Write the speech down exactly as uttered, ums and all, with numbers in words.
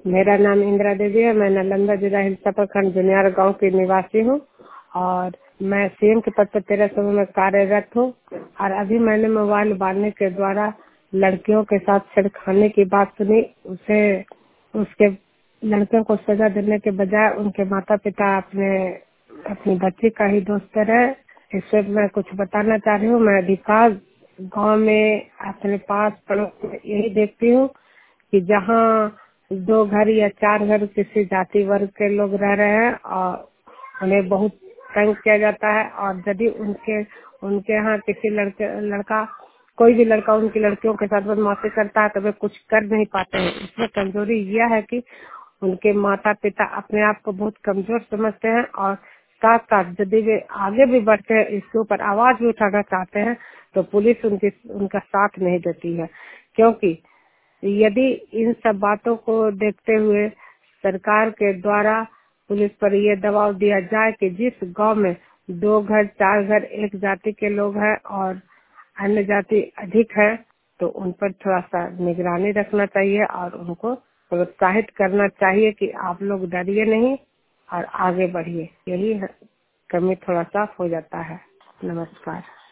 मेरा नाम इंदिरा देवी है। मैं नालंदा जिला हिलसा प्रखंड जुनियार गांव की निवासी हूं और मैं सीएम के पद पर तेरह समय में कार्यरत हूं। और अभी मैंने मोबाइल बांधने के द्वारा लड़कियों के साथ छेड़खानी की बात सुनी। उसे उसके लड़कियों को सजा देने के बजाय उनके माता पिता अपने अपनी बच्ची का ही दोस्त रहे। इससे मैं कुछ बताना चाह रही हूँ। मैं अधिकांश गांव में अपने पास पड़ोस में यही देखती हूँ कि जहाँ दो घर या चार घर किसी जाति वर्ग के लोग रह रहे हैं और उन्हें बहुत तंग किया जाता है। और यदि उनके उनके यहाँ किसी लड़के लड़का कोई भी लड़का उनकी लड़कियों के साथ बदमाशी करता है तो वे कुछ कर नहीं पाते हैं। इसमें कमजोरी यह है कि उनके माता पिता अपने आप को बहुत कमजोर समझते हैं और साथ साथ यदि वे आगे भी बढ़ते हैं, इसके ऊपर आवाज भी उठाना चाहते हैं तो पुलिस उनकी उनका साथ नहीं देती है। क्योंकि यदि इन सब बातों को देखते हुए सरकार के द्वारा पुलिस पर यह दबाव दिया जाए कि जिस गांव में दो घर चार घर एक जाति के लोग हैं और अन्य जाति अधिक है तो उन पर थोड़ा सा निगरानी रखना चाहिए और उनको प्रोत्साहित करना चाहिए कि आप लोग डरिए नहीं और आगे बढ़िए। यही है, कमी थोड़ा सा हो जाता है। नमस्कार।